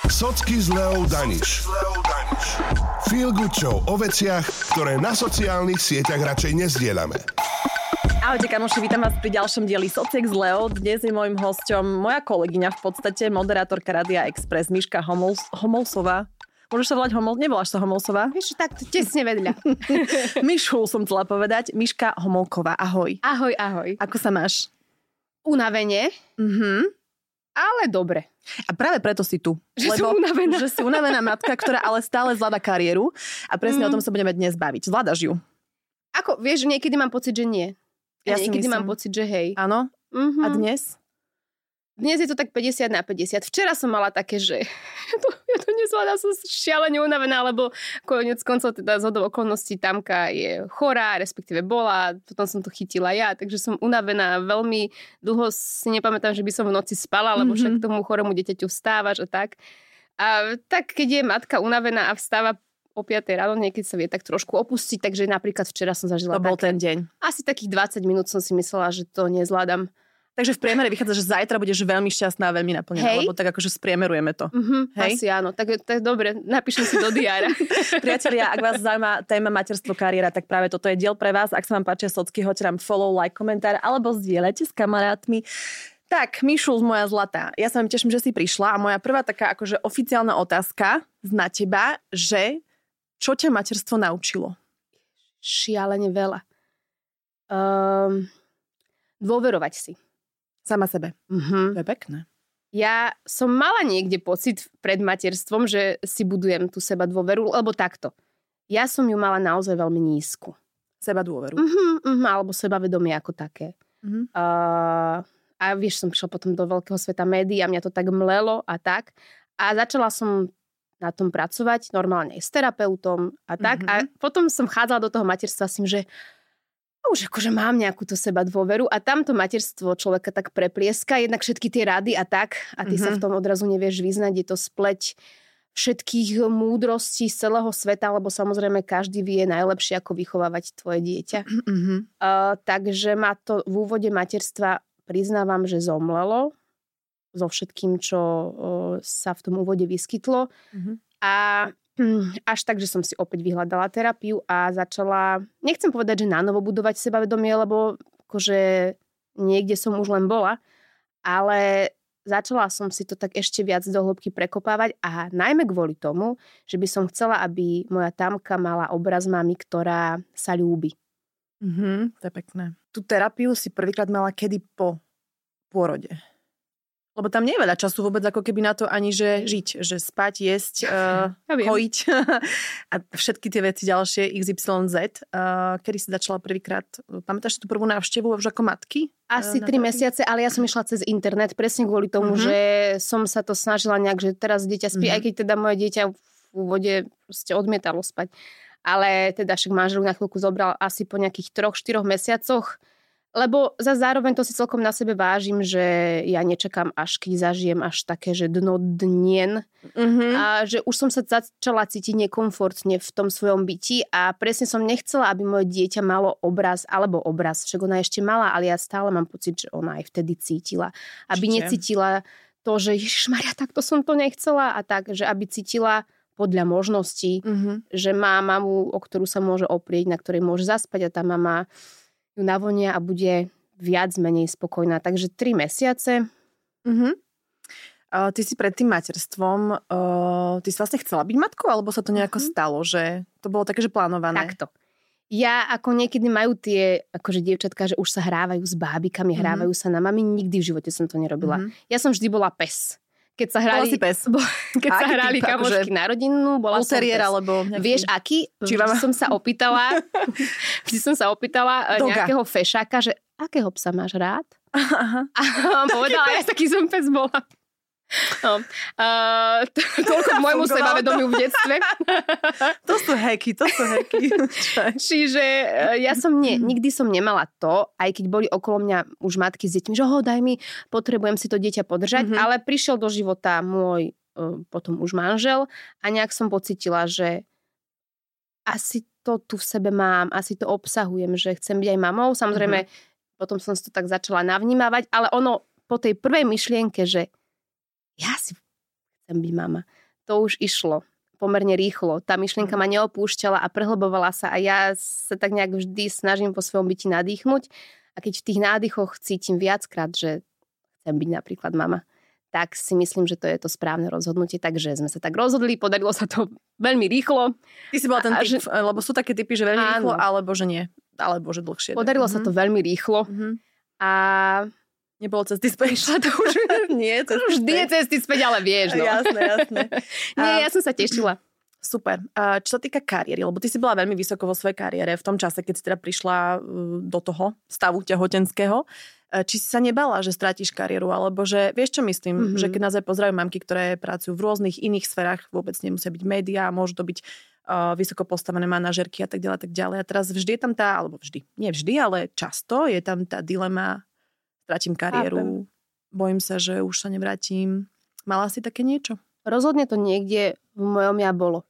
Socky s Leou Daniš. Feel good show o veciach, ktoré na sociálnych sieťach radšej nezdielame. Ahojte kamoši, vítam vás pri ďalšom dieli Sociek s Leou. Dnes je môjim hosťom moja kolegyňa, v podstate moderátorka Rádia Express, Miška Homolsová. Môžeš sa volať Nevoláš sa Homolsová? Vieš, tak tesne vedľa. Mišu som chcela povedať. Miška Homolková, ahoj. Ahoj, ahoj. Ako sa máš? Unavene. Ale dobre. A práve preto si tu. Som unavená. Že si unavená matka, ktorá ale stále zvláda kariéru. A presne o tom sa budeme dnes baviť. Zvládaš ju? Ako, vieš, niekedy mám pocit, že nie. Ja niekedy mám pocit, že hej. Áno? A dnes? Dnes je to tak 50/50. Včera som mala také, že ja to nezvládam, som šialene unavená, lebo koniec koncov teda zhodou okolností Tamka je chorá, respektíve bola, potom som to chytila ja, takže som unavená veľmi dlho, si nepamätám, že by som v noci spala, lebo však tomu chorému dieťaťu vstávaš a tak. A tak, keď je matka unavená a vstáva o 5 ráno, niekedy sa vie tak trošku opustiť, takže napríklad včera som zažila to bol ten deň. Asi takých 20 minút som si myslela, že to nezvládam. Takže v priemere vychádza, že zajtra budeš veľmi šťastná a veľmi naplnená, lebo tak akože spriemerujeme to. Hej? Asi áno, tak dobre, napíšem si do diára. Priatelia, ak vás zaujíma téma materstvo, kariéra, tak práve toto je diel pre vás. Ak sa vám páčia socky, hoďte nám follow, like, komentár, alebo zdieľajte s kamarátmi. Tak, Mišu, moja zlatá, ja sa vám teším, že si prišla a moja prvá taká akože oficiálna otázka na teba, že čo ťa materstvo naučilo? Šialene veľa. Dôverovať si. Sama sebe. To je pekné. Ja som mala niekde pocit pred materstvom, že si budujem tú seba dôveru, lebo takto. Ja som ju mala naozaj veľmi nízku. Seba dôveru. Alebo sebavedomie ako také. A vieš, som prišla potom do veľkého sveta médií a mňa to tak mlelo a tak. A začala som na tom pracovať normálne s terapeutom a tak. A potom som chádzala do toho materstva s tým, že už akože mám nejakú to seba dôveru a tamto materstvo človeka tak preplieska, jednak všetky tie rady a tak a ty sa v tom odrazu nevieš vyznať, je to spleť všetkých múdrostí z celého sveta, lebo samozrejme každý vie najlepšie, ako vychovávať tvoje dieťa. Takže ma to v úvode materstva priznávam, že zomlelo so všetkým, čo sa v tom úvode vyskytlo a až tak, že som si opäť vyhľadala terapiu a začala, nechcem povedať, že nanovo budovať sebavedomie, lebo akože niekde som už len bola, ale začala som si to tak ešte viac do hĺbky prekopávať a najmä kvôli tomu, že by som chcela, aby moja Tamka mala obraz mamy, ktorá sa ľúbi. To je pekné. Tú terapiu si prvýkrát mala kedy po pôrode? Lebo tam nie je veľa času vôbec ako keby na to ani, že žiť, že spať, jesť, kojiť a všetky tie veci ďalšie XYZ. Kedy si začala prvýkrát, pamätáš tú prvú návštevu už ako matky? Asi 3 mesiace, ale ja som išla cez internet presne kvôli tomu, že som sa to snažila nejak, že teraz dieťa spí, aj keď teda moje dieťa v úvode proste odmietalo spať. Ale teda však manžel na chvíľku zobral asi po nejakých 3-4 mesiacoch. Lebo zároveň to si celkom na sebe vážim, že ja nečakám, až keď zažijem až také, že dno dnien. A že už som sa začala cítiť nekomfortne v tom svojom byti a presne som nechcela, aby moje dieťa malo obraz, však ona ešte malá, ale ja stále mám pocit, že ona aj vtedy cítila. Aby necítila to, že ježišmaria, takto som to nechcela a tak, že aby cítila podľa možností, že má mamu, o ktorú sa môže oprieť, na ktorej môže zaspať a tá mama ju navonia a bude viac menej spokojná. Takže 3 mesiace. Ty si pred tým materstvom, ty si vlastne chcela byť matkou, alebo sa to nejako stalo, že to bolo také, že plánované? Takto. Ja ako niekedy majú tie, akože dievčatka, že už sa hrávajú s bábikami, hrávajú sa na mami, nikdy v živote som to nerobila. Ja som vždy bola pes. Keď sa hrali, keď sa hrali kamošky na rodinu, bola som pes. Alebo nejaký... Vieš, aký? Vždy som sa opýtala nejakého fešáka, že akého psa máš rád? A on povedala, ja taký som pes bola. No, toľko k môjmu sebavedomiu v detstve. To sú hacky. Čiže ja som nikdy som nemala to, aj keď boli okolo mňa už matky s deťmi, že daj mi, potrebujem si to dieťa podržať, ale prišiel do života môj potom už manžel a nejak som pocítila, že asi to tu v sebe mám, asi to obsahujem, že chcem byť aj mamou. Samozrejme, potom som si to tak začala navnímavať, ale ono po tej prvej myšlienke, že ja si chcem byť mama. To už išlo pomerne rýchlo. Tá myšlienka ma neopúšťala a prehlbovala sa a ja sa tak nejak vždy snažím po svojom byti nadýchnuť a keď v tých nádychoch cítim viackrát, že chcem byť napríklad mama, tak si myslím, že to je to správne rozhodnutie. Takže sme sa tak rozhodli, podarilo sa to veľmi rýchlo. Ty si bola ten typ, lebo sú také typy, že veľmi rýchlo, alebo že nie. Alebo že dlhšie. Podarilo sa to veľmi rýchlo. A nebolo cesty späť. To už nie, vždy je cesty späť, ale vieš. No. Jasné. Nie, ja som sa tešila. Super. Čo sa týka kariéry, lebo ty si bola veľmi vysoko vo svojej kariére v tom čase, keď si teda prišla do toho stavu tehotenského. Či si sa nebala, že strátiš kariéru, alebo že, vieš čo myslím, že keď nás aj pozerajú mamky, ktoré pracujú v rôznych iných sférach, vôbec nemusia byť médiá, môžu to byť vysoko postavené manažerky a tak ďalej. A teraz vždy je tam nie vždy, ale často je tam tá dilema, stratím kariéru, bojím sa, že už sa nevrátim. Mala si také niečo? Rozhodne to niekde v mojom ja bolo.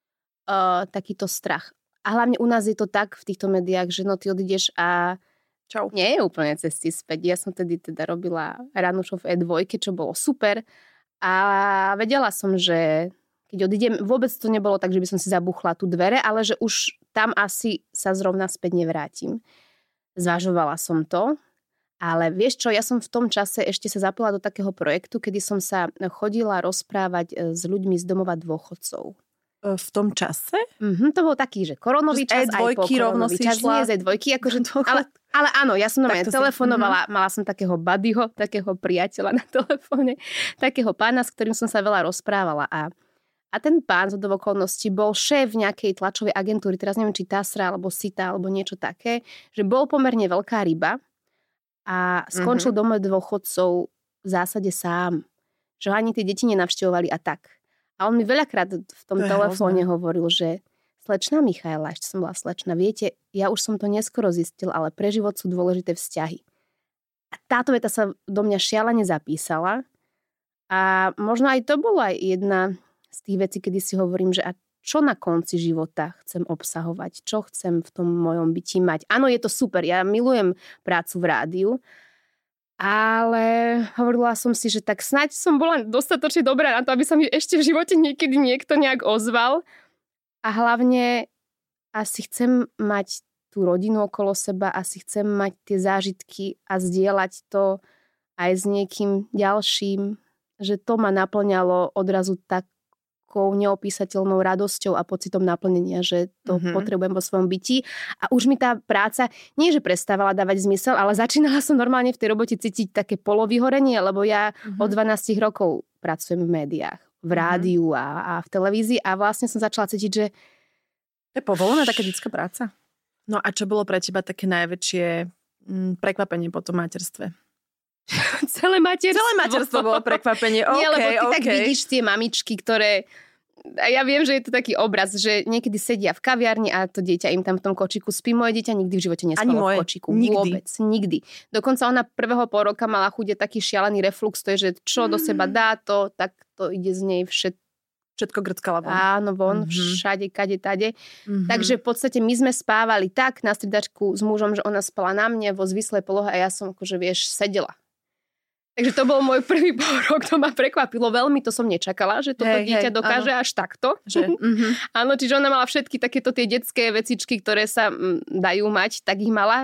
Takýto strach. A hlavne u nás je to tak v týchto médiách, že no ty odídeš a čau. Nie je úplne cesty späť. Ja som teda robila Ranušov E2, čo bolo super. A vedela som, že keď odídem, vôbec to nebolo tak, že by som si zabuchla tú dvere, ale že už tam asi sa zrovna späť nevrátim. Zvažovala som to, ale vieš čo, ja som v tom čase ešte sa zapojila do takého projektu, kedy som sa chodila rozprávať s ľuďmi z domova dôchodcov. V tom čase? To bol taký, že koronový čas, aj po koronový čas. Nie z E2, akože, ale áno, ja som telefonovala, mala som takého buddyho, takého priateľa na telefóne, takého pána, s ktorým som sa veľa rozprávala. A ten pán z okolností bol šéf nejakej tlačovej agentúry, teraz neviem, či Tasra, alebo Sita, alebo niečo také, že bol pomerne veľká ryba a skončil doma dôchodcov v zásade sám. Že ani tie deti nenavštevovali a tak. A on mi veľakrát v tom telefóne hovoril, že slečna Michaela, ešte som bola slečna, viete, ja už som to neskoro zistil, ale pre život sú dôležité vzťahy. A táto veta sa do mňa šialene zapísala a možno aj to bola jedna z tých vecí, kedy si hovorím, že a čo na konci života chcem obsahovať, čo chcem v tom mojom byti mať. Áno, je to super, ja milujem prácu v rádiu, ale hovorila som si, že tak snáď som bola dostatočne dobrá na to, aby sa mi ešte v živote niekedy niekto nejak ozval. A hlavne asi chcem mať tú rodinu okolo seba, asi chcem mať tie zážitky a zdieľať to aj s niekým ďalším, že to ma naplňalo odrazu takou neopísateľnou radosťou a pocitom naplnenia, že to potrebujem vo svojom byti. A už mi tá práca nie, že prestávala dávať zmysel, ale začínala som normálne v tej robote cítiť také polovýhorenie, lebo ja od 12 rokov pracujem v médiách, v rádiu a v televízii a vlastne som začala cítiť, že to je povolená taká detská práca. No a čo bolo pre teba také najväčšie prekvapenie po tom materstve? Celé materstvo bolo prekvapenie. Nie, lebo ty tak vidíš tie mamičky, ktoré... A ja viem, že je to taký obraz, že niekedy sedia v kaviarni a to dieťa im tam v tom kočiku spí. Moje dieťa nikdy v živote nespalo v kočiku. Vôbec. Nikdy. Dokonca ona prvého pol roka mala chude taký šialený reflux, to je, že čo do seba dá to, tak to ide z nej všetko grckala von. Áno, von, všade, kade, tade. Takže v podstate my sme spávali tak na striedačku s mužom, že ona spala na mne vo zvislej polohe a ja som akože, vieš, sedela. Takže to bol môj prvý pôrok, to ma prekvapilo veľmi, to som nečakala, že toto dieťa dokáže až takto. Áno, čiže ona mala všetky takéto tie detské vecičky, ktoré sa dajú mať, tak ich mala.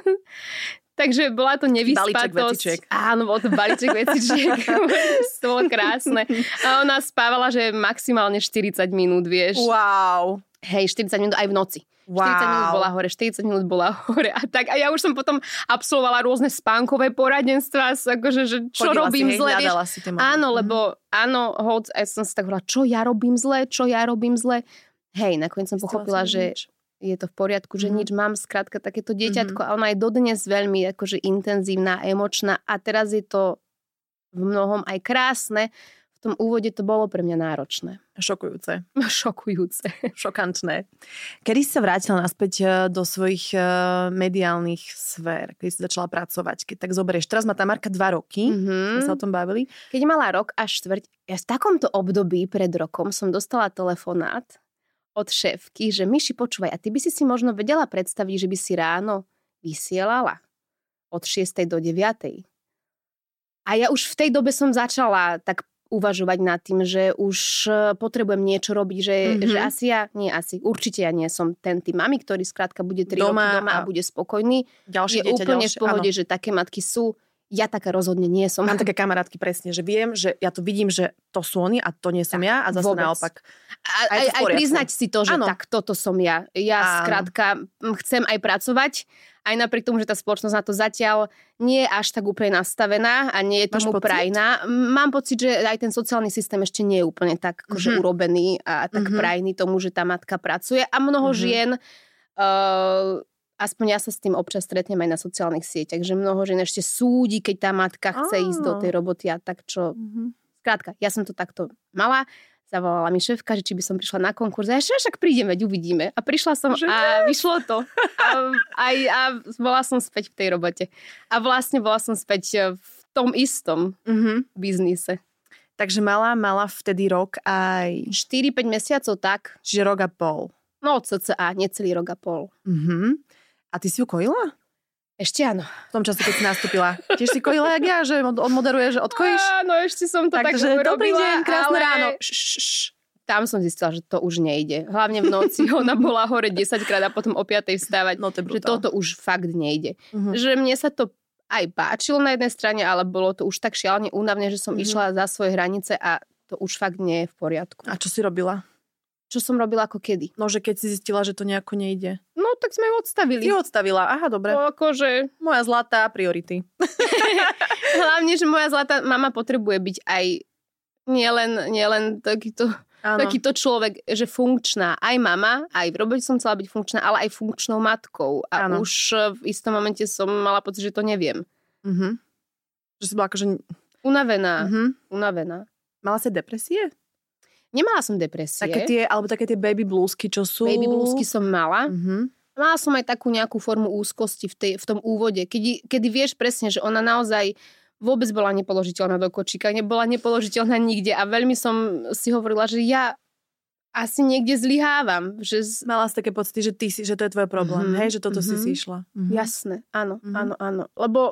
Takže bola to nevyspatosť. Áno, bol to balíček vecičiek. To bolo krásne. A ona spávala, že maximálne 40 minút, vieš. Wow. Hej, 40 minút aj v noci. Wow. 40 minút bola hore, 40 minút bola hore a tak. A ja už som potom absolvovala rôzne spánkové poradenstva, akože, že čo chodila robím zle. Áno, lebo áno, som si tak hovorila, čo ja robím zle. Hej, nakoniec som pochopila, že je to v poriadku, že nič, mám skrátka takéto dieťatko a ona je dodnes veľmi akože intenzívna, emočná a teraz je to v mnohom aj krásne. V tom úvode to bolo pre mňa náročné. Šokujúce. Šokantné. Kedy si sa vrátila naspäť do svojich mediálnych sfér? Kedy si začala pracovať? Keď tak zoberieš. Teraz má Tamarka 2 roky. Sme sa o tom bavili. Keď mala rok a štvrť, ja v takomto období pred rokom som dostala telefonát od šéfky, že Miši, počúvaj, a ty by si možno vedela predstaviť, že by si ráno vysielala od 6. do 9. A ja už v tej dobe som začala tak uvažovať nad tým, že už potrebujem niečo robiť, že určite ja nie som ten typ mami, ktorý skrátka bude 3 roky doma a bude spokojný. Je úplne v pohode, že také matky sú. Ja taká rozhodne nie som. Mám také kamarátky presne, že viem, že ja to vidím, že to sú oni a to nie som ja a zase vôbec. Naopak. Aj priznať si to, že tak toto som ja. Ja skrátka chcem aj pracovať, aj napriek tomu, že tá spoločnosť na to zatiaľ nie je až tak úplne nastavená a nie je tomu prajná. Mám pocit, že aj ten sociálny systém ešte nie je úplne tak akože urobený a tak prajný tomu, že tá matka pracuje a mnoho žien aspoň ja sa s tým občas stretnem aj na sociálnych sieťach, že mnoho žien ešte súdi, keď tá matka chce ísť do tej roboty a tak čo. Skrátka, ja som to takto mala, zavolala mi šéfka, že či by som prišla na konkurs a však prídem, veď uvidíme. A prišla som a vyšlo to. A bola som späť v tej robote. A vlastne bola som späť v tom istom biznise. Takže mala vtedy rok aj... 4-5 mesiacov tak. Čiže rok a pol. No, cca, necelý rok a pol. A ty si ju kojila? Ešte áno. V tom čase, keď si nastúpila. Tiež si kojila, jak ja, že odmoderuje, že odkojíš? Áno, ešte som to tak robila. Dobrý deň, krásne ráno. Tam som zistila, že to už nejde. Hlavne v noci. Ona bola hore 10 krát a potom o 5 vstávať. No to je že toto už fakt nejde. Že mne sa to aj páčilo na jednej strane, ale bolo to už tak šialene únavne, že som išla za svoje hranice a to už fakt nie je v poriadku. A čo si robila? Čo som robila ako kedy? No, že keď si zistila, že to nejako nejde. No, tak sme ju odstavili. Ty ju odstavila, aha, dobre. No, akože... Moja zlatá priority. Hlavne, že moja zlatá mama potrebuje byť aj nielen takýto človek, že funkčná. Aj mama, aj v robote som chcela byť funkčná, ale aj funkčnou matkou. A už v istom momente som mala pocit, že to neviem. Že si bola akože... Unavená. Unavená. Mala si depresie? Nemala som depresie. Také tie baby bluesky, čo sú... Baby bluesky som mala. Mala som aj takú nejakú formu úzkosti v tom úvode. Kedy vieš presne, že ona naozaj vôbec bola nepoložiteľná do kočíka, nebola nepoložiteľná nikde a veľmi som si hovorila, že ja asi niekde zlyhávam. Že... Mala si také pocity, že to je tvoj problém, hej? Že toto si išla. Jasné, áno. Lebo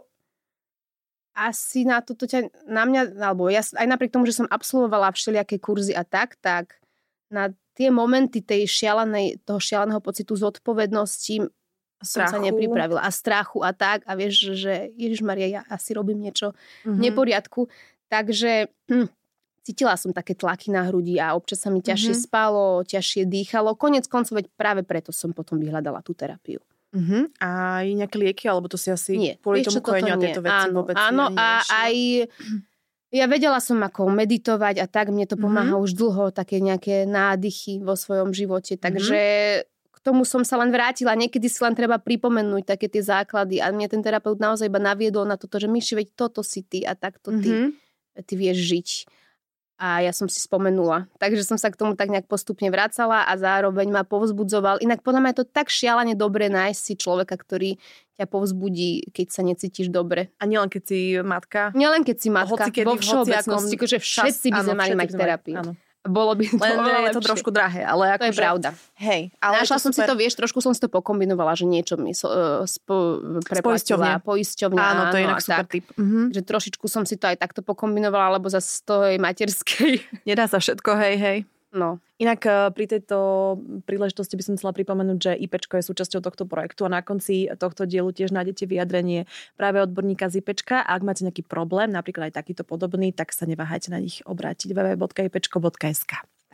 asi na toto na mňa, alebo ja aj napriek tomu, že som absolvovala všelijaké kurzy a tak na tie momenty toho šialeného pocitu zodpovednosti som sa nepripravila. A strachu a tak. A vieš, že Ježišmaria, ja asi robím niečo v neporiadku. Takže cítila som také tlaky na hrudi a občas sa mi ťažšie spalo, ťažšie dýchalo. Konec koncov, veď práve preto som potom vyhľadala tú terapiu. A nejaké lieky, alebo to si asi kvôli tomu kojeniu a tieto veci vôbec áno, a aj ja vedela som, ako meditovať a tak, mne to pomáha už dlho, také nejaké nádychy vo svojom živote, takže k tomu som sa len vrátila. Niekedy si len treba pripomenúť také tie základy a mne ten terapeut naozaj iba naviedol na toto, že Miši, veď toto si ty a takto ty vieš žiť. A ja som si spomenula. Takže som sa k tomu tak nejak postupne vracala a zároveň ma povzbudzoval. Inak podľa mňa je to tak šialene dobre nájsť si človeka, ktorý ťa povzbudí, keď sa necítiš dobre. A nielen keď si matka. Nielen keď si matka. Vo všeobecnosti, že všetci by sme mali mať terapiu. Bolo by to len je to trošku drahé, ale to je pravda. Hej, ale našla som si to, vieš, trošku som si to pokombinovala, že niečo mi preplatila poisťovňa. Áno, to je inak super tip. Že trošičku som si to aj takto pokombinovala, lebo zase z toho materskej. Nedá sa všetko, hej. No. Inak pri tejto príležitosti by som chcela pripomenúť, že IPčko je súčasťou tohto projektu a na konci tohto dielu tiež nájdete vyjadrenie práve odborníka z IPčka. A ak máte nejaký problém, napríklad aj takýto podobný, tak sa neváhajte na nich obrátiť www.ipečko.sk.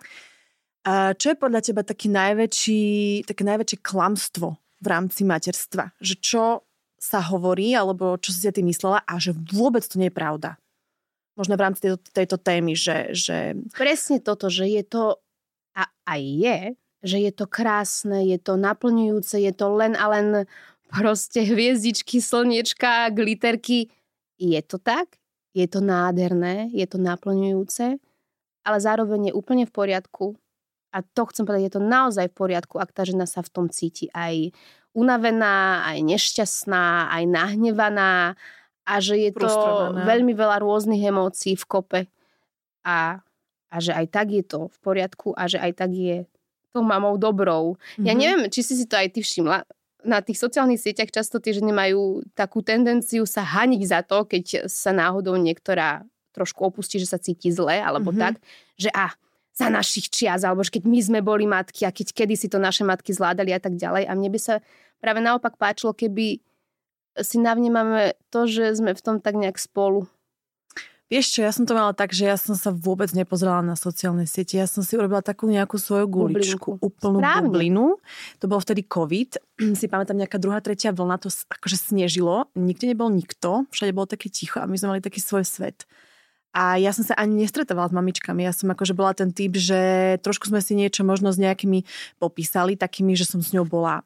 Čo je podľa teba také najväčšie klamstvo v rámci materstva? Že čo sa hovorí, alebo čo si ty myslela a že vôbec to nie je pravda? Možno v rámci tejto témy, že... Presne toto, že je to... A aj je, že je to krásne, je to naplňujúce, je to len a len proste hviezdičky, slniečka, glitterky. Je to tak? Je to nádherné? Je to naplňujúce? Ale zároveň je úplne v poriadku. A to chcem povedať, je to naozaj v poriadku, ak tá žena sa v tom cíti aj unavená, aj nešťastná, aj nahnevaná, a že je to veľmi veľa rôznych emócií v kope a že aj tak je to v poriadku a že aj tak je tou mamou dobrou. Ja neviem, či si to aj ty všimla. Na tých sociálnych sieťach často tie ženy majú takú tendenciu sa haniť za to, keď sa náhodou niektorá trošku opustí, že sa cíti zle, alebo tak, že za našich čias, alebo keď my sme boli matky a kedy si to naše matky zvládali a tak ďalej. A mne by sa práve naopak páčilo, keby si navnímame to, že sme v tom tak nejak spolu. Vieš čo, ja som to mala tak, že ja som sa vôbec nepozerala na sociálne siete. Ja som si urobila takú nejakú svoju guličku, úplnú bublinu. To bol vtedy COVID. Si pamätám, nejaká 2., 3. vlna, to akože snežilo. Nikde nebol nikto, všade bolo také ticho a my sme mali taký svoj svet. A ja som sa ani nestretovala s mamičkami. Ja som akože bola ten typ, že trošku sme si niečo možno s nejakými popísali, takými, že som s ňou bola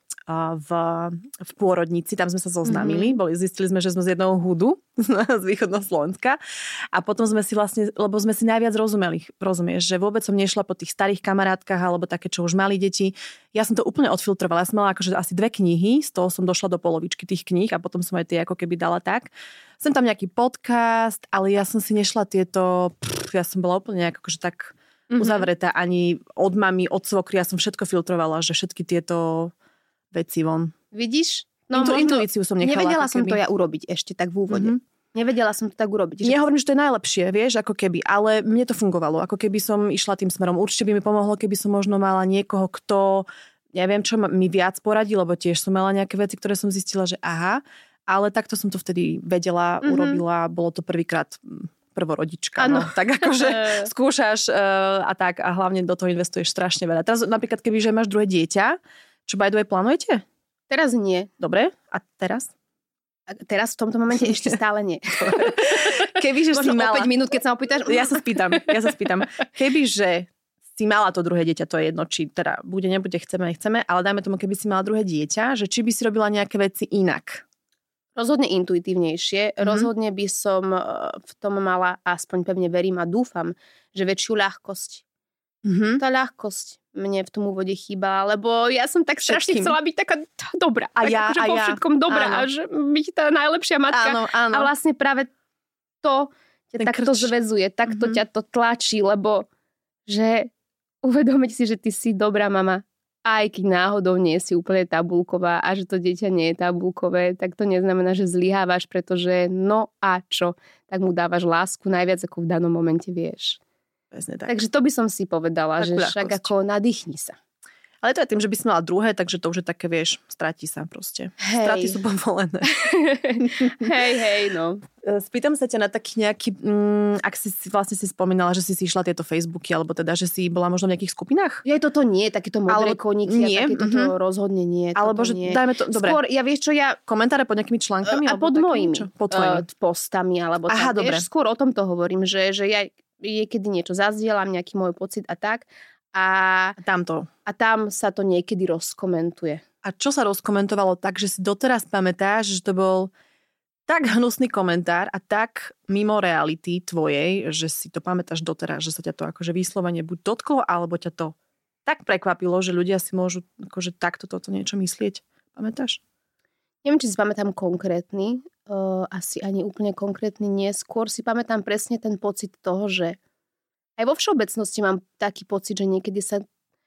v pôrodnici, tam sme sa zoznámili, zistili sme, že sme z jedného hudu z východného Slovenska a potom sme si vlastne, lebo sme si najviac rozumeli, rozumieš, že vôbec som nešla po tých starých kamarátkach alebo také, čo už mali deti. Ja som to úplne odfiltrovala. Ja som mala akože asi 2 knihy, z toho som došla do polovičky tých kníh a potom som aj tie ako keby dala tak. Som tam nejaký podcast, ale ja som si nešla ja som bola úplne nejak akože tak uzavretá ani od mami, od svokry, ja som všetko filtrovala, že všetky tieto veci von. Vidíš? No, intuíciu som nechala. Nevedela som to ja urobiť ešte tak v úvode. Nevedela som to tak urobiť. Že... Nehovorím, že to je najlepšie, vieš, ako keby, ale mne to fungovalo. Ako keby som išla tým smerom. Určite by mi pomohlo, keby som možno mala niekoho, kto, neviem, čo mi viac poradí, lebo tiež som mala nejaké veci, ktoré som zistila, že ale takto som to vtedy vedela, urobila, bolo to prvýkrát prvorodička. No. Tak akože skúšaš a tak a hlavne do toho investuješ strašne veľa. Teraz napríklad, kebyže máš druhé dieťa, čo by the way plánujete? Teraz nie. Dobre, a teraz? A teraz v tomto momente ešte stále nie. Kebyže si mala... o 5 minút, keď sa opýtaš. Ja sa spýtam. Kebyže si mala to druhé dieťa, to je jedno, či teda bude, nebude, chceme, nechceme, ale dajme tomu, keby si mala druhé dieťa, že či by si robila nejaké veci inak? Rozhodne intuitívnejšie. Rozhodne by som v tom mala, aspoň pevne verím a dúfam, že väčšiu ľahkosť. Tá ľahkosť mne v tom úvode chýba, lebo ja som tak strašne chcela byť taká dobrá. A ja, vo všetkom dobrá a že byť tá najlepšia matka. Áno. A vlastne práve to ťa takto zväzuje, takto ťa to tlačí, lebo že uvedomiť si, že ty si dobrá mama, aj keď náhodou nie si úplne tabulková a že to dieťa nie je tabulkové, tak to neznamená, že zlyhávaš, pretože no a čo, tak mu dávaš lásku najviac, ako v danom momente vieš. Tak. Takže to by som si povedala, že však ako nadýchni sa. Ale to je tým, že by si mala druhé, takže to už je také, vieš, stratí sa proste. Straty sú povolené. Hej, no. Spýtam sa ťa na taký nejaký, ak si vlastne si spomínala, že si išla tieto Facebooky, alebo teda, že si bola možno v nejakých skupinách? Toto nie, takéto modré koníky a takéto rozhodne nie. Alebo že nie. Dajme to, dobre. Skôr, vieš čo, komentáre pod nejakými článkami? A pod mojimi postami, alebo tak. Dobre. Vieš, skôr o tomto hovorím, že ja niekedy niečo zazdielam, nejaký môj pocit a tak. A tam sa to niekedy rozkomentuje. A čo sa rozkomentovalo tak, že si doteraz pamätáš, že to bol tak hnusný komentár a tak mimo reality tvojej, že si to pamätáš doteraz, že sa ťa to akože vyslovene buď dotklo, alebo ťa to tak prekvapilo, že ľudia si môžu akože takto toto niečo myslieť. Pamätáš? Neviem, či si pamätám konkrétny, asi ani úplne konkrétny nie. Skôr si pamätám presne ten pocit toho, že aj vo všeobecnosti mám taký pocit, že niekedy sa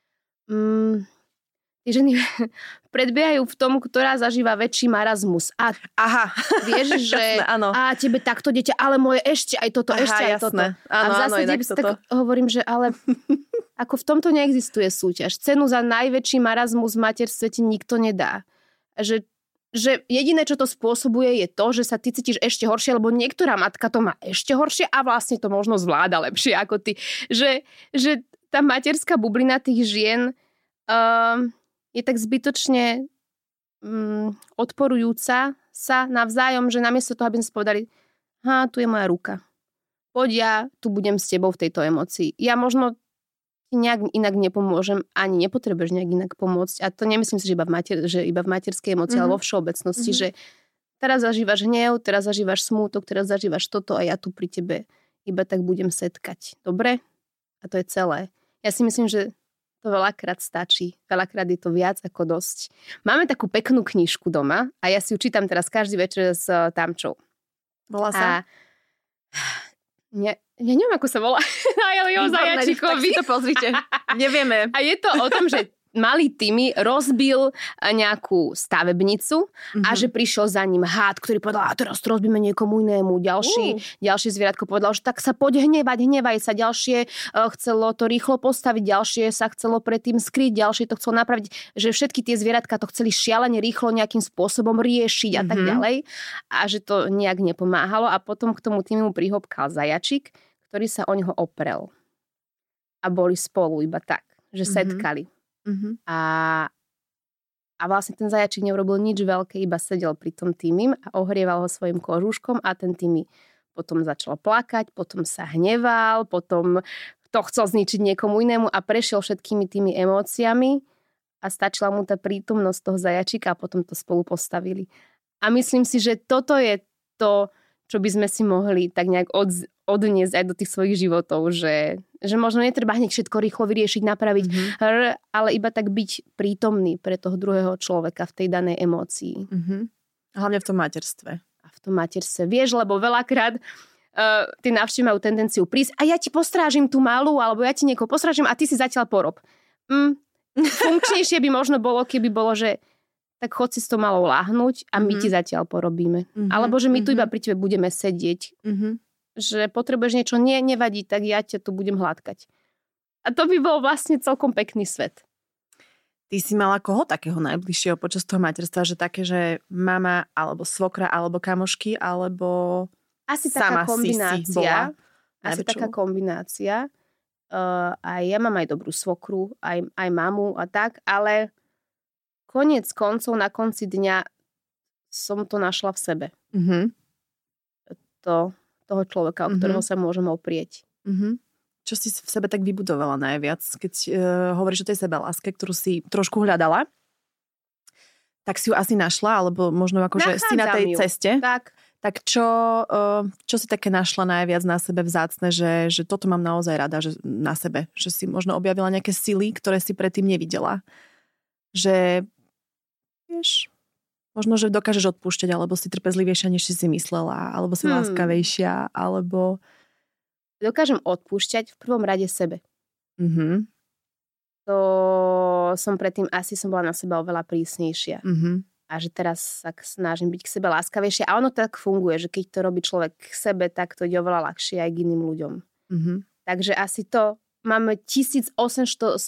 tie ženy predbiehajú v tom, ktorá zažíva väčší marazmus. A vieš, že jasné, a tebe takto dieťa, ale moje ešte aj toto, ešte aj toto. Áno, a v zásade tak hovorím, že ale ako v tomto neexistuje súťaž. Cenu za najväčší marazmus v materstve ti nikto nedá. Že jediné, čo to spôsobuje, je to, že sa ty cítiš ešte horšie, lebo niektorá matka to má ešte horšie a vlastne to možno zvláda lepšie ako ty. Že tá materská bublina tých žien je tak zbytočne odporujúca sa navzájom, že namiesto toho, aby sme si povedali, tu je moja ruka. Poď ja tu budem s tebou v tejto emócii. Ja možno nejak inak nepomôžem, ani nepotrebuješ nejak inak pomôcť. A to nemyslím si, že iba v materskej emócii, ale vo všeobecnosti, že teraz zažívaš hnev, teraz zažívaš smútok, teraz zažívaš toto a ja tu pri tebe iba tak budem setkať. Dobre? A to je celé. Ja si myslím, že to veľakrát stačí. Veľakrát je to viac ako dosť. Máme takú peknú knižku doma a ja si ju čítam teraz každý večer s Tamčou. Volá sa? Ja neviem, ako sa volá. Ale jo, Zajačíkovi. Tak si to pozrite. Nevieme. A je to o tom, že malý Timmy rozbil nejakú stavebnicu a že prišiel za ním had, ktorý povedal, a teraz to rozbíme niekomu inému. Ďalšie zvieratko povedal, že tak sa poď hnevaj sa. Ďalšie chcelo to rýchlo postaviť, ďalšie sa chcelo predtým skryť, ďalšie to chcelo napraviť, že všetky tie zvieratka to chceli šialene rýchlo nejakým spôsobom riešiť a tak ďalej. A že to nejak nepomáhalo a potom k tomu Timmymu prihopkal zajačik, ktorý sa o neho oprel. A boli spolu iba tak, že setkali. A vlastne ten zajačik neurobil nič veľké, iba sedel pri tom Timmym a ohrieval ho svojim kožúškom a ten Timmy potom začal plakať, potom sa hneval, potom to chcel zničiť niekomu inému a prešiel všetkými tými emóciami a stačila mu tá prítomnosť toho zajačika a potom to spolu postavili. A myslím si, že toto je to, čo by sme si mohli tak nejak odniesť aj do tých svojich životov, že možno netreba hneď všetko rýchlo vyriešiť, napraviť, ale iba tak byť prítomný pre toho druhého človeka v tej danej emócii. Hlavne v tom materstve. A v tom materstve. Vieš, lebo veľakrát tie návštevy majú tendenciu prísť a ja ti postrážim tú malú, alebo ja ti niekoho postrážim a ty si zatiaľ porob. Funkčnejšie by možno bolo, keby bolo, že tak chod si s tou malou láhnuť a my ti zatiaľ porobíme. Alebo že my tu iba pri tebe budeme sedieť. Že potrebuješ niečo, nevadí, tak ja ťa tu budem hladkať. A to by bol vlastne celkom pekný svet. Ty si mala koho takého najbližšieho počas toho materstva, že také, že mama, alebo svokra, alebo kamošky, alebo asi taká kombinácia. Asi taká kombinácia. Aj ja mám aj dobrú svokru, aj mamu a tak, ale koniec koncov, na konci dňa som to našla v sebe. Toho človeka, o ktorého sa môžem oprieť. Čo si v sebe tak vybudovala najviac? Keď hovoríš o tej sebeláske, ktorú si trošku hľadala, tak si ju asi našla, alebo možno akože si na tej ceste. Tak čo si také našla najviac na sebe vzácne, že toto mám naozaj rada, že na sebe, že si možno objavila nejaké sily, ktoré si predtým nevidela. Že vieš, možno, že dokážeš odpúšťať, alebo si trpezlivejšia, než si myslela, alebo si láskavejšia, alebo... Dokážem odpúšťať v prvom rade sebe. To som predtým asi som bola na seba oveľa prísnejšia. A že teraz sa snažím byť k sebe láskavejšia. A ono tak funguje, že keď to robí človek k sebe, tak to ide oveľa ľahšie aj k iným ľuďom. Takže asi to máme 1845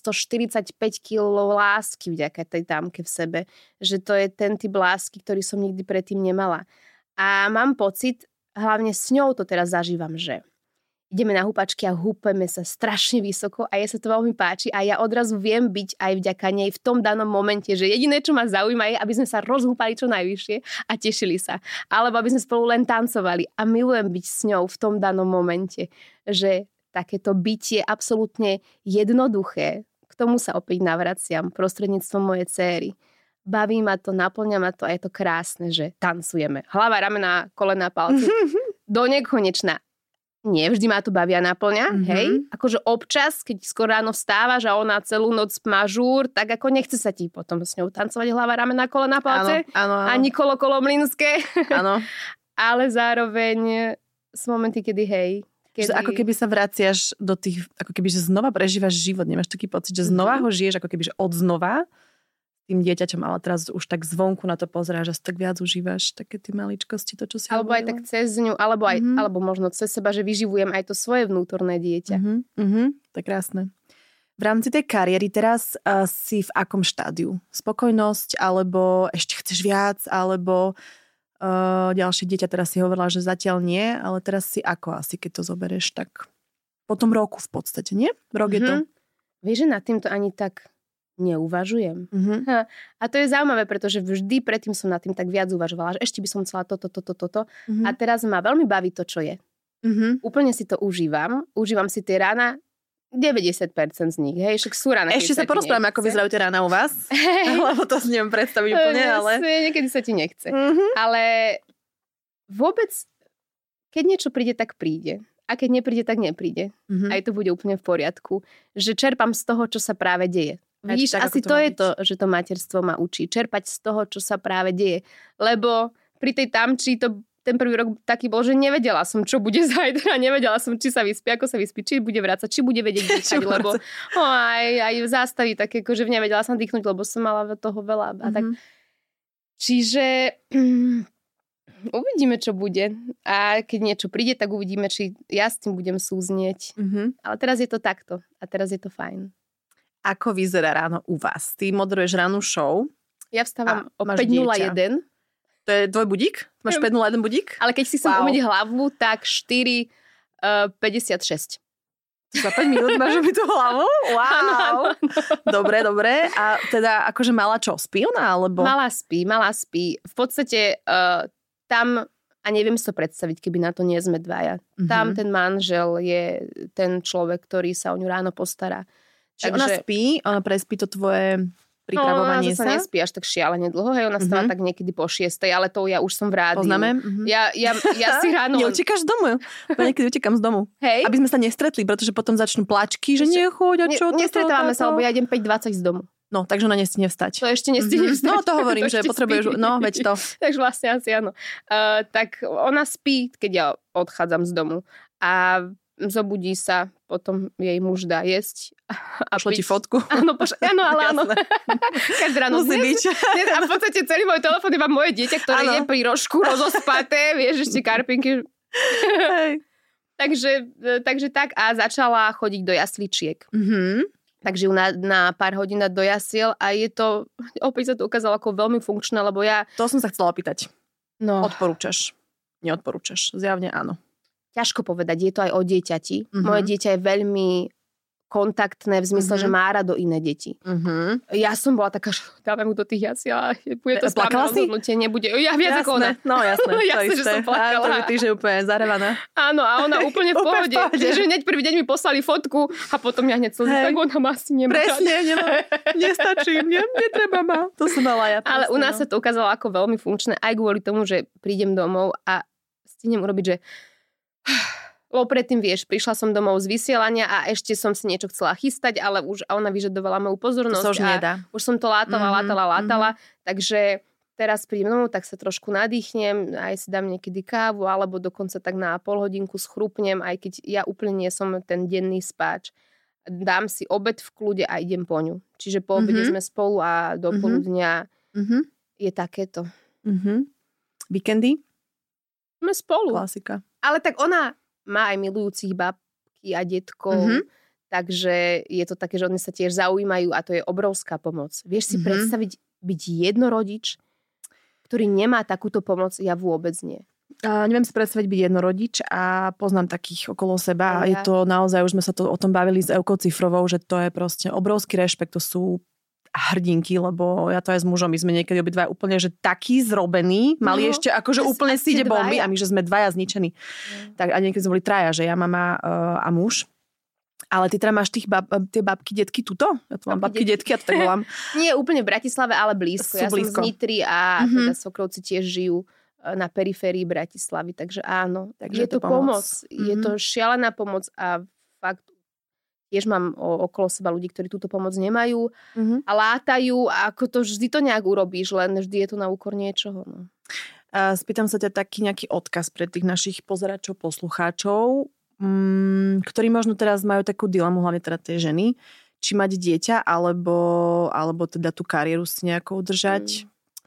kg lásky vďaka tej dámke v sebe. Že to je ten typ lásky, ktorý som nikdy predtým nemala. A mám pocit, hlavne s ňou to teraz zažívam, že ideme na húpačky a húpeme sa strašne vysoko a jej sa to veľmi páči a ja odrazu viem byť aj vďaka nej v tom danom momente, že jediné, čo ma zaujíma je, aby sme sa rozhúpali čo najvyššie a tešili sa. Alebo aby sme spolu len tancovali a milujem byť s ňou v tom danom momente, že takéto bytie absolútne jednoduché. K tomu sa opäť navraciam prostredníctvom mojej céry. Baví ma to, naplňa ma to a je to krásne, že tancujeme. Hlava, ramena, kolená, palce. Do nekonečna. Nie, vždy ma to baví a naplňa, hej. Akože občas, keď skoro ráno vstávaš a ona celú noc má žúr, tak ako nechce sa ti potom s ňou tancovať hlava, ramena, kolená, palce. Áno. Ani kolo mlynské. Áno. Ale zároveň sú momenty, kedy hej. Že ako keby sa vraciaš do tých, ako keby, že znova prežívaš život. Nemáš taký pocit, že znova ho žiješ, ako keby, že od znova tým dieťaťom, ale teraz už tak zvonku na to pozeráš, že si tak viac užívaš také tie maličkosti, to, čo si alebo hovorila. Aj tak cez ňu, alebo aj, alebo možno cez seba, že vyživujem aj to svoje vnútorné dieťa. To je krásne. V rámci tej kariéry teraz si v akom štádiu? Spokojnosť, alebo ešte chceš viac, alebo ďalšie dieťa, teraz si hovorila, že zatiaľ nie, ale teraz si ako asi, keď to zoberieš, tak po tom roku v podstate, nie? Rok je to. Vieš, že nad týmto ani tak neuvažujem. A to je zaujímavé, pretože vždy predtým som nad tým tak viac uvažovala, že ešte by som chcela toto. A teraz ma veľmi baví to, čo je. Úplne si to užívam. Užívam si tie rána, 90% z nich, hej, však sú rána. Ešte sa porozprávame, ako vyzerajú tie rána u vás. Lebo to si neviem predstaviť úplne, ale... Niekedy sa ti nechce. Ale vôbec, keď niečo príde, tak príde. A keď nepríde, tak nepríde. Aj to bude úplne v poriadku. Že čerpám z toho, čo sa práve deje. Vidíš, asi to je to, že to materstvo ma učí. Čerpať z toho, čo sa práve deje. Lebo pri tej tamči to ten prvý rok taký bol, že nevedela som, čo bude zajtra, nevedela som, či sa vyspí, ako sa vyspí, či bude vrácať, či bude vedieť dýchať, lebo aj zástavy také, akože nevedela som dýchnuť, lebo som mala toho veľa. A tak. Čiže uvidíme, čo bude. A keď niečo príde, tak uvidíme, či ja s tým budem súznieť. Ale teraz je to takto. A teraz je to fajn. Ako vyzerá ráno u vás? Ty moderuješ rannú show. Ja vstávam o 5:01. To je tvoj budík? Máš 5:01 budík? Ale keď si som umyť hlavu, tak 4:56. Za 5 minút máš umyť tú hlavu? Wow. Áno. Dobre. A teda akože mala čo? Spí ona? Alebo... Mala spí. V podstate tam, a neviem si to predstaviť, keby na to nie sme dvaja. Tam ten manžel je ten človek, ktorý sa o ňu ráno postará. Čiže ona spí, ona prespí to tvoje... pripravovanie sa? Ona nespí až tak šialene dlho, hej, ona stáva tak niekedy po 6, ale to ja už som v rádiu. Poznáme. Ja si ráno... Neutekáš z domu? Niekedy utekám z domu. Hej. Aby sme sa nestretli, pretože potom začnú plačky, že nechoď a čo? Nestretávame sa, lebo ja idem 5:20 z domu. No, takže ona nestihne vstať. To ešte nestihne vstať. No, to hovorím, že potrebuješ... No, veď to. Takže vlastne asi áno. Tak ona spí, keď ja odchádzam z domu. A zobudí sa, potom jej muž dá jesť. A pošle ti fotku. Áno, ale áno. Každý ráno musí byť. A v podstate celý môj telefón je vám moje dieťa, ktoré je pri rožku rozospaté, vieš, ešte karpinky. Hej. Takže tak a začala chodiť do jasličiek. Takže ju na pár hodín do jasiel a je to, opäť sa to ukázalo ako veľmi funkčné, lebo ja... To som sa chcela opýtať. No. Odporúčaš? Neodporúčaš? Zjavne áno. Ťažko povedať, je to aj o dieťati. Moje dieťa je veľmi kontaktné v zmysle, že má rado iné deti. Ja som bola taká, že dávam mu do tých jasiel a bude to správne rozhodnutie, nebude. Ja viac ako ona. No jasné. Jasné, že som plakala. A ty, že úplne zarevaná. Áno, a ona úplne v pohode. Že hneď prvý deň mi poslali fotku a potom ja hneď slzy, tak ona ma asi nemá. Presne, nestačí mne, netreba ma. To som mala ja. Ale u nás sa to ukázalo ako veľmi funkčné, aj kvôli tomu, že prídem domov a stihnem urobiť, že lebo predtým, vieš, prišla som domov z vysielania a ešte som si niečo chcela chystať, ale už a ona vyžadovala moju pozornosť. To sa už nedá. Už som to látala. Takže teraz prídem domov, tak sa trošku nadýchnem, aj si dám niekedy kávu, alebo dokonca tak na pol hodinku schrupnem, aj keď ja úplne nie som ten denný spáč. Dám si obed v kľude a idem po ňu. Čiže po obede sme spolu a do poludnia je takéto. Víkendy? Sme spolu. Klasika. Ale tak ona má aj milujúcich babky a detkov, takže je to také, že oni sa tiež zaujímajú a to je obrovská pomoc. Vieš si predstaviť byť jednorodič, ktorý nemá takúto pomoc? Ja vôbec nie. Neviem si predstaviť byť jednorodič a poznám takých okolo seba a je to naozaj, už sme sa o tom bavili s Evkou Cifrovou, že to je proste obrovský rešpekt, to sú hrdinky, lebo ja to aj s mužom, my sme niekedy obidva úplne, že takí zrobení, mali ešte akože úplne si ide bomby a my, že sme dvaja zničení. Tak a niekedy sme boli traja, že ja, mama a muž. Ale ty teda máš tie babky, detky tuto? Ja tu mám babky, detky, ja to tak volám. Nie úplne v Bratislave, ale blízko. Ja som z Nitry a teda svokrovci tiež žijú na periférii Bratislavy, takže áno. Takže je to pomoc. Je to šialená pomoc a fakt tiež mám okolo seba ľudí, ktorí túto pomoc nemajú a látajú a ako to vždy to nejak urobíš, len vždy je to na úkor niečoho. No. Spýtam sa ťa taký nejaký odkaz pre tých našich pozeračov, poslucháčov, ktorí možno teraz majú takú dilemu, hlavne teda tie ženy, či mať dieťa, alebo teda tú kariéru si nejako udržať.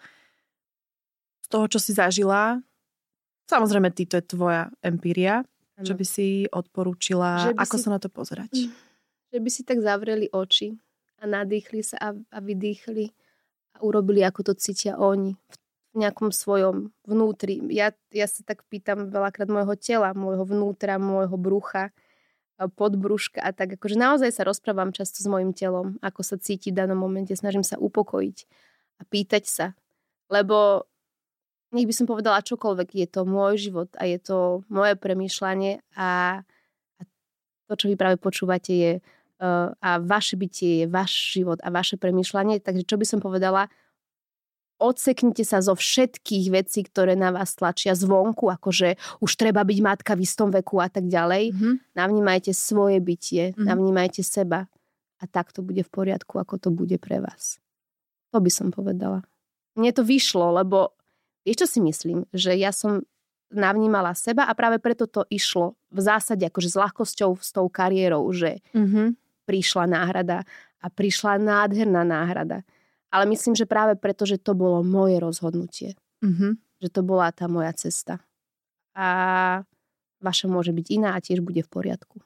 Z toho, čo si zažila, samozrejme ty, to je tvoja empíria, čo by si odporúčila, ako sa na to pozerať? Že by si tak zavreli oči a nadýchli sa a vydýchli a urobili, ako to cítia oni v nejakom svojom vnútri. Ja sa tak pýtam veľakrát môjho tela, môjho vnútra, môjho brucha, podbruška a tak akože naozaj sa rozprávam často s mojim telom, ako sa cíti v danom momente, snažím sa upokojiť a pýtať sa, lebo nech by som povedala čokoľvek, je to môj život a je to moje premýšľanie a to, čo vy práve počúvate je a vaše bytie je váš život a vaše premýšľanie, takže čo by som povedala, odseknite sa zo všetkých vecí, ktoré na vás tlačia zvonku, akože už treba byť matka v istom veku a tak ďalej. Navnímajte svoje bytie, navnímajte seba a tak to bude v poriadku, ako to bude pre vás. To by som povedala. Mne to vyšlo, lebo vieš, čo si myslím? Že ja som navnímala seba a práve preto to išlo v zásade akože s ľahkosťou s tou kariérou, že prišla náhrada a prišla nádherná náhrada. Ale myslím, že práve preto, že to bolo moje rozhodnutie. Že to bola tá moja cesta. A vaša môže byť iná a tiež bude v poriadku.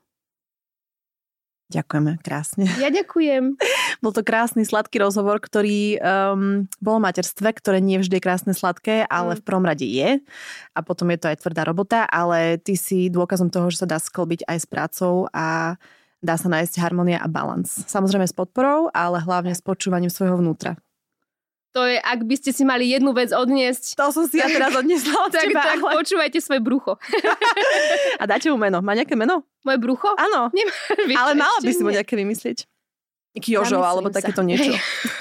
Ďakujeme, krásne. Ja ďakujem. Bol to krásny, sladký rozhovor, ktorý bol o materstve, ktoré nie vždy je krásne, sladké, ale v prvom rade je. A potom je to aj tvrdá robota, ale ty si dôkazom toho, že sa dá sklbiť aj s prácou a dá sa nájsť harmónia a balans. Samozrejme s podporou, ale hlavne s počúvaním svojho vnútra. To je, ak by ste si mali jednu vec odniesť. To som si ja teraz odniesla od teba. Tak počúvajte svoje brucho. A dáte mu meno. Má nejaké meno? Moje brucho? Áno. Ale mala by si mu nejaké vymyslieť. Jožo, alebo takéto niečo.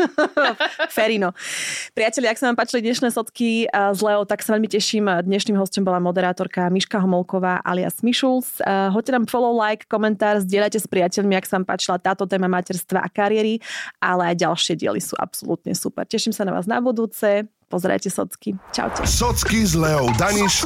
Ferino. Priatelia, ak sa vám páčili dnešné socky z Leo, tak sa veľmi teším. Dnešným hostom bola moderátorka Miška Homolková alias Mišuls. Hoďte nám follow, like, komentár, zdieľajte s priateľmi, ak sa vám páčila táto téma materstva a kariéry, ale aj ďalšie diely sú absolútne super. Teším sa na vás na budúce. Pozerajte socky. Čaute. Socky z Leou Daniš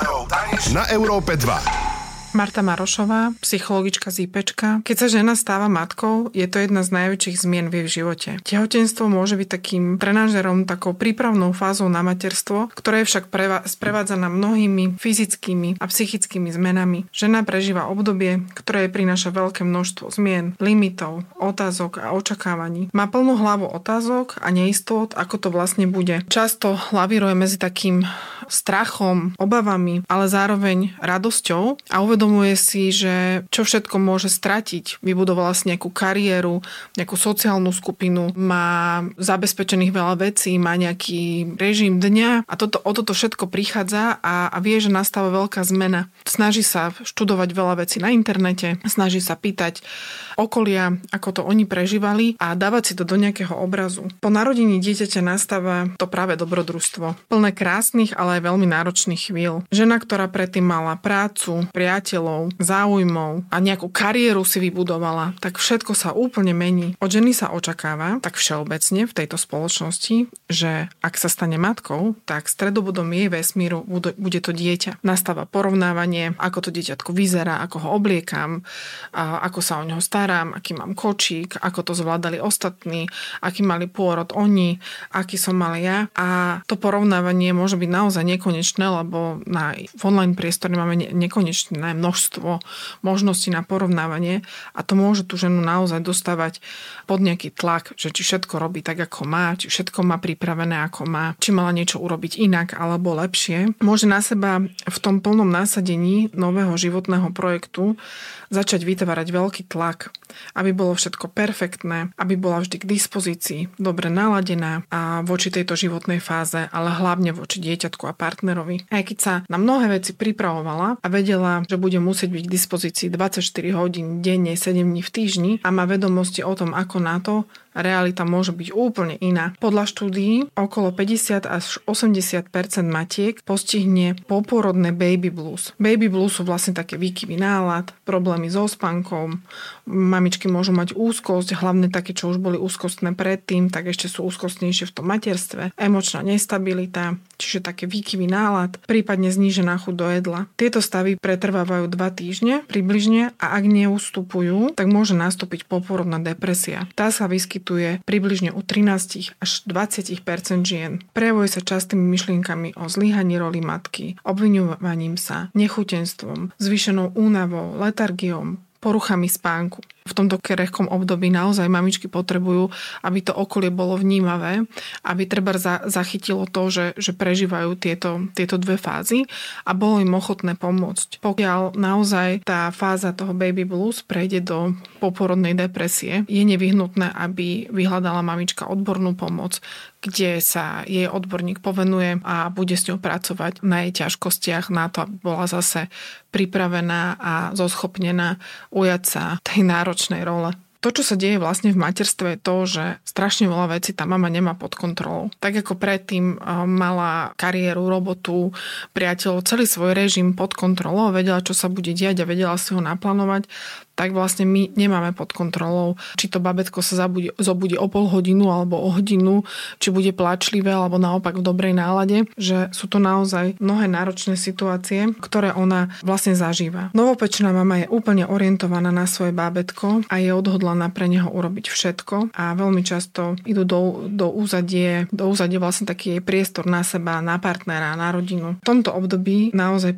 na Európe 2. Marta Marošová, psychologička z IPčka. Keď sa žena stáva matkou, je to jedna z najväčších zmien v jej živote. Tehotenstvo môže byť takým trenažerom, takou prípravnou fázou na materstvo, ktoré je však sprevádzaná mnohými fyzickými a psychickými zmenami. Žena prežíva obdobie, ktoré prináša veľké množstvo zmien, limitov, otázok a očakávaní. Má plnú hlavu otázok a neistot, ako to vlastne bude. Často lavíruje medzi takým strachom, obavami, ale zároveň radosťou a uvedomuje si, že čo všetko môže stratiť. Vybudovala si nejakú kariéru, nejakú sociálnu skupinu, má zabezpečených veľa vecí, má nejaký režim dňa a o toto všetko prichádza a vie, že nastáva veľká zmena. Snaží sa študovať veľa vecí na internete, snaží sa pýtať okolia, ako to oni prežívali a dávať si to do nejakého obrazu. Po narodení dieťaťa nastáva to práve dobrodružstvo. Plné krásnych, ale aj veľmi náročných chvíľ. Žena, ktorá predtým mala prácu, priateľov, záujmov a nejakú kariéru si vybudovala, tak všetko sa úplne mení. Od ženy sa očakáva, tak všeobecne v tejto spoločnosti, že ak sa stane matkou, tak stredobodom jej vesmíru bude to dieťa. Nastáva porovnávanie, ako to dieťatko vyzerá, ako ho obliekam, ako sa o neho starám, aký mám kočík, ako to zvládali ostatní, aký mali pôrod oni, aký som mala ja. A to porovnávanie môže byť naozaj nekonečné, lebo v online priestore máme nekonečné množstvo možností na porovnávanie a to môže tú ženu naozaj dostávať pod nejaký tlak, že či všetko robí tak, ako má, či všetko má pripravené, ako má, či mala niečo urobiť inak alebo lepšie. Môže na seba v tom plnom nasadení nového životného projektu začať vytvárať veľký tlak, aby bolo všetko perfektné, aby bola vždy k dispozícii, dobre naladená a voči tejto životnej fáze, ale hlavne voči dieťatku a partnerovi. Aj keď sa na mnohé veci pripravovala a vedela, že bude musieť byť k dispozícii 24 hodín denne, 7 dní v týždni a má vedomosti o tom, ako na to, realita môže byť úplne iná. Podľa štúdií okolo 50 až 80% matiek postihne popôrodné baby blues. Baby blues sú vlastne také výkyvy nálad, problémy so spánkom, mamičky môžu mať úzkosť, hlavne také, čo už boli úzkostné predtým, tak ešte sú úzkostnejšie v tom materstve, emočná nestabilita, čiže také výkyvy nálad, prípadne znížená chuť do jedla. Tieto stavy pretrvávajú 2 týždne približne a ak neustupujú, tak môže nastúpiť popôrodná depresia. Tá sa vyskytuje približne u 13 až 20% žien. Prejavuje sa častými myšlienkami o zlyhaní roli matky, obviňovaním sa, nechutenstvom, zvýšenou únavou, letargiou, poruchami spánku. V tomto krehkom období naozaj mamičky potrebujú, aby to okolie bolo vnímavé, aby treba zachytilo to, že prežívajú tieto dve fázy a bolo im ochotné pomôcť. Pokiaľ naozaj tá fáza toho baby blues prejde do poporodnej depresie, je nevyhnutné, aby vyhľadala mamička odbornú pomoc, kde sa jej odborník povenuje a bude s ňou pracovať na jej ťažkostiach na to, aby bola zase pripravená a zoschopnená ujať sa tej náročnej role. To, čo sa deje vlastne v materstve, je to, že strašne veľa vecí tá mama nemá pod kontrolou. Tak ako predtým mala kariéru, robotu, priateľov, celý svoj režim pod kontrolou, vedela, čo sa bude diať a vedela si ho naplánovať, tak vlastne my nemáme pod kontrolou, či to babetko sa zobudí o pol hodinu alebo o hodinu, či bude pláčlivé alebo naopak v dobrej nálade, že sú to naozaj mnohé náročné situácie, ktoré ona vlastne zažíva. Novopečená mama je úplne orientovaná na svoje bábätko a je odhodlaná pre neho urobiť všetko a veľmi často idú do úzadia vlastne taký jej priestor na seba, na partnera, na rodinu. V tomto období naozaj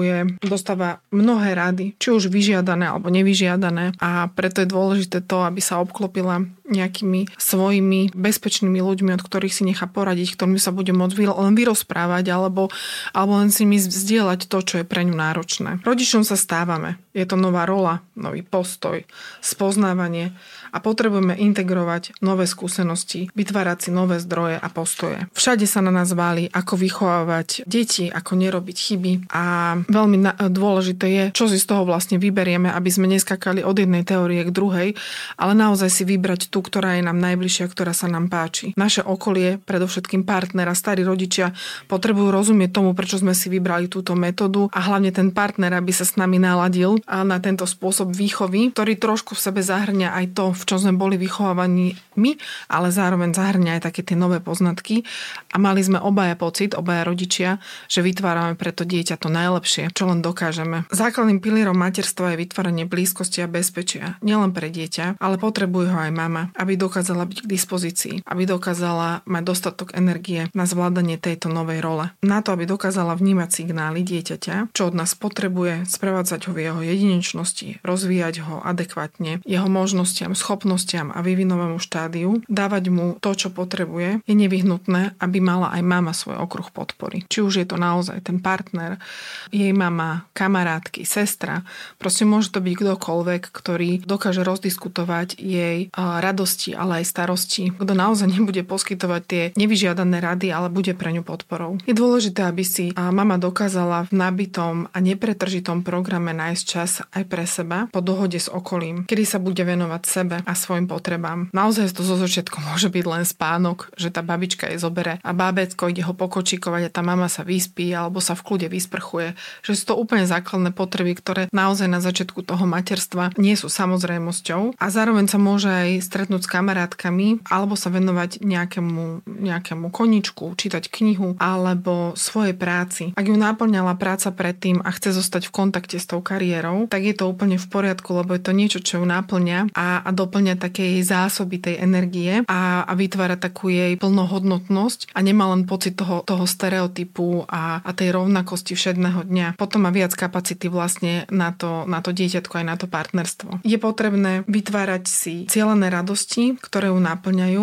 dostáva mnohé rady, či už vyžiadané alebo nevyžiadané a preto je dôležité to, aby sa obklopila nejakými svojimi bezpečnými ľuďmi, od ktorých si nechá poradiť, ktorými sa bude môcť len vyrozprávať alebo len si mi zdieľať to, čo je pre ňu náročné. Rodičom sa stávame. Je to nová rola, nový postoj, spoznávanie a potrebujeme integrovať nové skúsenosti, vytvárať si nové zdroje a postoje. Všade sa na nás váli, ako vychovávať deti, ako nerobiť chyby a veľmi dôležité je, čo si z toho vlastne vyberieme, aby sme neskakali od jednej teórie k druhej, ale naozaj si vybrať tú, ktorá je nám najbližšia, ktorá sa nám páči. Naše okolie, predovšetkým partnera, starí rodičia potrebujú rozumieť tomu, prečo sme si vybrali túto metódu a hlavne ten partner, aby sa s nami naladil a na tento spôsob výchovy, ktorý trošku v sebe zahŕňa aj to, v čom sme boli vychovávaní my, ale zároveň zahŕňa aj také tie nové poznatky a mali sme obaja rodičia, že vytvárame pre to dieťa to najlepšie, čo len dokážeme. Základným pilierom materstva je vytváranie blízkosti a bezpečia, nielen pre dieťa, ale potrebuje ho aj mama, aby dokázala byť k dispozícii, aby dokázala mať dostatok energie na zvládanie tejto novej role. Na to, aby dokázala vnímať signály dieťaťa, čo od nás potrebuje, sprevádzať ho v jeho jedinečnosti, rozvíjať ho adekvátne, jeho možnostiam, schopnostiam a vývinovému štádiu, dávať mu to, čo potrebuje, je nevyhnutné, aby mala aj mama svoj okruh podpory. Či už je to naozaj ten partner, jej mama, kamarátky, sestra, proste môže to byť kdokoľvek, ktorý dokáže rozdiskutovať jej radosti, ale aj starosti, kto naozaj nebude poskytovať tie nevyžiadané rady, ale bude pre ňu podporou. Je dôležité, aby si mama dokázala v nabitom a nepretržitom programe nájsť čas aj pre seba po dohode s okolím, kedy sa bude venovať sebe a svojim potrebám. Naozaj to zo začiatku môže byť len spánok, že tá babička jej zobere a bábätko ide ho pokočikovať a tá mama sa vyspí alebo sa v kľude vysprchuje. Že sú to úplne základné potreby, ktoré naozaj na začiatku toho materstva nie sú samozrejmosťou a zároveň sa môže aj stretnúť s kamarátkami alebo sa venovať nejakému koničku, čítať knihu alebo svojej práci. Ak ju naplňala práca predtým a chce zostať v kontakte s tou kariérou, tak je to úplne v poriadku, lebo je to niečo, čo ju naplňa a doplňa také jej zásoby tej energie a vytvára takú jej plnohodnotnosť a nemá len pocit toho stereotypu a tej rovnakosti všedného dňa. Potom má viac kapacity vlastne na to dieťatko aj na to partnerstvo. Je potrebné vytvárať si cielené radosti, ktoré ju naplňajú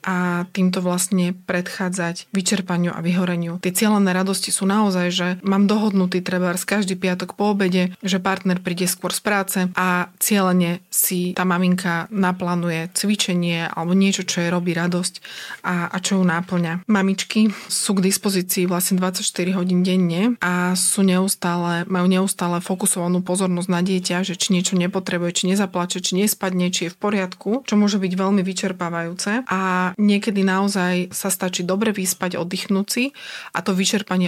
a týmto vlastne predchádzať vyčerpaniu a vyhoreniu. Tie cielené radosti sú naozaj, že mám dohodnutý trebárs každý piatok po obede, že partner príde skôr z práce a cielene si tá maminka naplánuje cvičenie alebo niečo, čo jej robí radosť a čo ju náplňa. Mamičky sú k dispozícii vlastne 24 hodín denne a majú neustále fokusovanú pozornosť na dieťa, že či niečo nepotrebuje, či nezaplače, či nespadne, či je v poriadku, čo môže byť veľmi vyčerpávajúce a niekedy naozaj sa stačí dobre vyspať, oddychnúť si a to vyčerpanie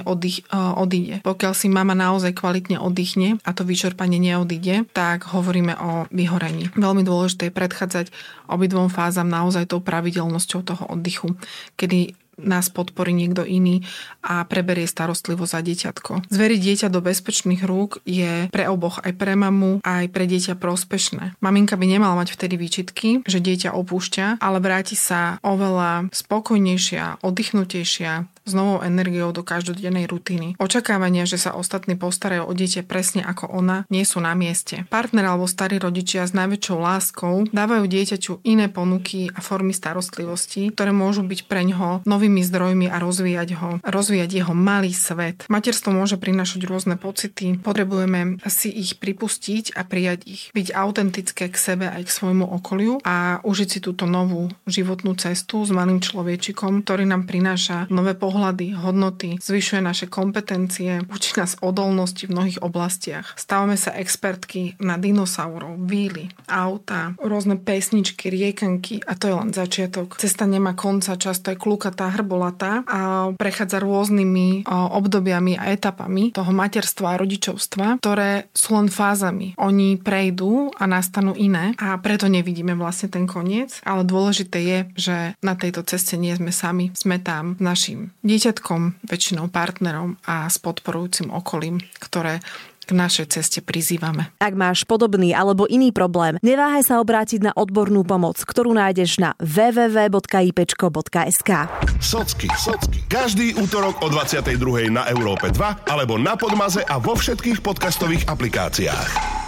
odíde. Pokiaľ si mama naozaj kvalitne oddychne a to vyčerpanie neodíde, tak hovoríme o vyhorení. Veľmi dôležité je predchádzať obidvom fázam naozaj tou pravidelnosťou toho oddychu, kedy nás podporí niekto iný a preberie starostlivosť za dieťatko. Zveriť dieťa do bezpečných rúk je pre oboch, aj pre mamu, aj pre dieťa prospešné. Maminka by nemala mať vtedy výčitky, že dieťa opúšťa, ale vráti sa oveľa spokojnejšia, oddychnutejšia, s novou energiou do každodennej rutiny. Očakávania, že sa ostatní postarajú o dieťa presne ako ona, nie sú na mieste. Partner alebo starí rodičia s najväčšou láskou dávajú dieťaťu iné ponuky a formy starostlivosti, ktoré môžu byť preňho novými zdrojmi a rozvíjať jeho malý svet. Materstvo môže prinášať rôzne pocity, potrebujeme si ich pripustiť a prijať ich. Byť autentické k sebe aj k svojmu okoliu a užiť si túto novú životnú cestu s malým človečikom, ktorý nám prináša nové pohľady pohľady, hodnoty, zvyšuje naše kompetencie, učí nás odolnosti v mnohých oblastiach. Stávame sa expertky na dinosaurov, víly, auta, rôzne pesničky, riekanky a to je len začiatok. Cesta nemá konca, často je klukatá, hrbolatá a prechádza rôznymi obdobiami a etapami toho materstva a rodičovstva, ktoré sú len fázami. Oni prejdú a nastanú iné a preto nevidíme vlastne ten koniec, ale dôležité je, že na tejto ceste nie sme sami, sme tam s našim dieťatkom, väčšinou partnerom a s podporujúcim okolím, ktoré k našej ceste prizývame. Ak máš podobný alebo iný problém, neváhaj sa obrátiť na odbornú pomoc, ktorú nájdeš na www.ipečko.sk. Socky. Každý útorok o 22:00 na Európe 2 alebo na Podmaze a vo všetkých podcastových aplikáciách.